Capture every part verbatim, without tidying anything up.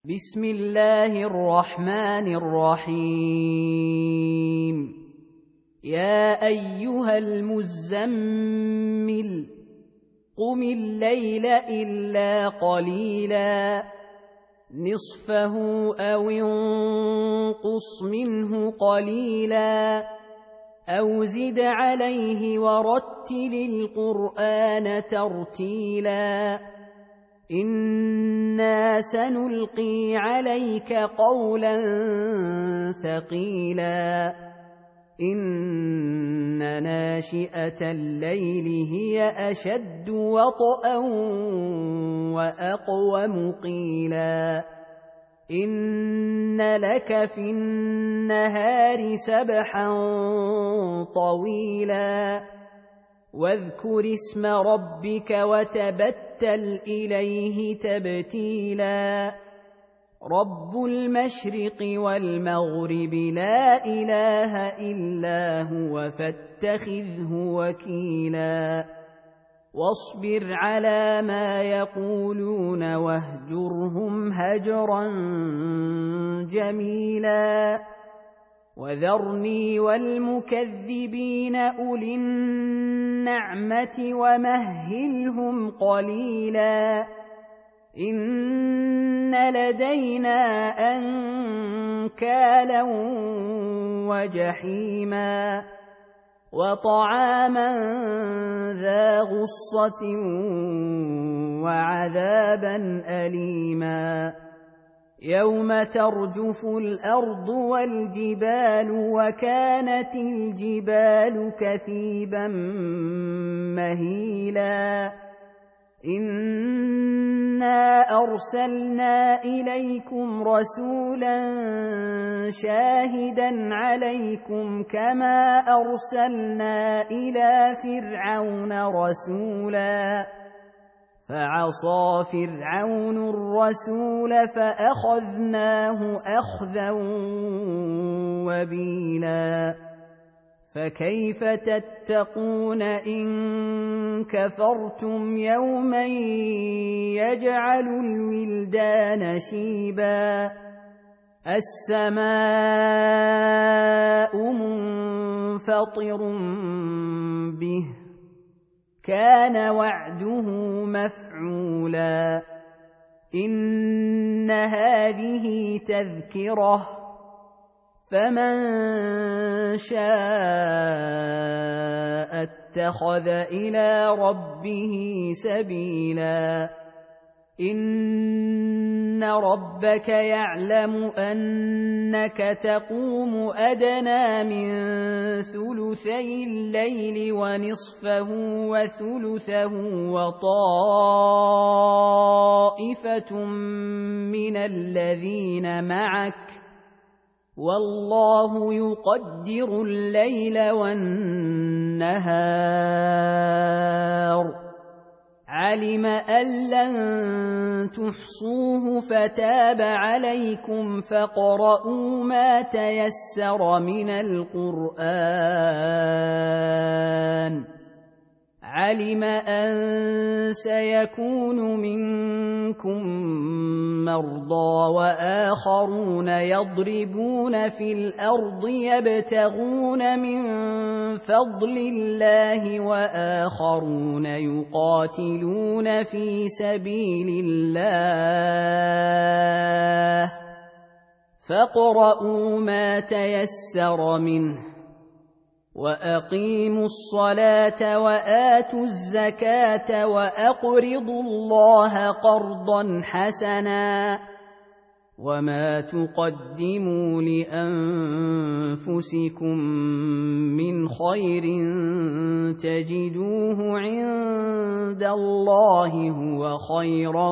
بسم الله الرحمن الرحيم. يا أيها المزمل قم الليل إلا قليلا نصفه أو انقص منه قليلا أو زد عليه ورتل القرآن ترتيلا إنا سنلقي عليك قولا ثقيلا إن ناشئة الليل هي أشد وطئا وأقوم قيلا إن لك في النهار سبحا طويلا واذكر اسم ربك وتبتل إليه تبتيلا رب المشرق والمغرب لا إله إلا هو فاتخذه وكيلا واصبر على ما يقولون واهجرهم هجرا جميلا وذرني والمكذبين أولي النعمة ومهلهم قليلا إن لدينا أنكالا وجحيما وطعاما ذا غصة وعذابا أليما يوم ترجف الأرض والجبال وكانت الجبال كثيبا مهيلا إنا أرسلنا إليكم رسولا شاهدا عليكم كما أرسلنا إلى فرعون رسولا فعصى فرعون الرسول فأخذناه أخذا وبيلا فكيف تتقون إن كفرتم يوما يجعل الولدان شيبا السماء منفطر به كان وعده مفعولا إن هذه تذكرة فمن شاء اتخذ إلى ربه سبيلا إن ربك يعلم أنك تقوم أدنى من ثلثي الليل ونصفه وثلثه وطائفة من الذين معك والله يقدر الليل والنهار علم أن لن تحصوه فتاب عليكم فاقرؤوا ما تيسر من القرآن علم أن سيكون منكم مرضى وآخرون يضربون في الأرض يبتغون من فضل الله وآخرون يقاتلون في سبيل الله فاقرؤوا ما تيسر منه وأقيموا الصلاة وآتوا الزكاة وأقرضوا الله قرضا حسنا وما تقدموا لأنفسكم من خير تجدوه عند الله هو خيرا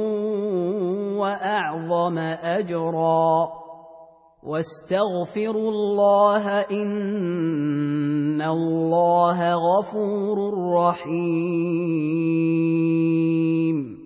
وأعظم أجرا واستغفروا الله إن الله غفور رحيم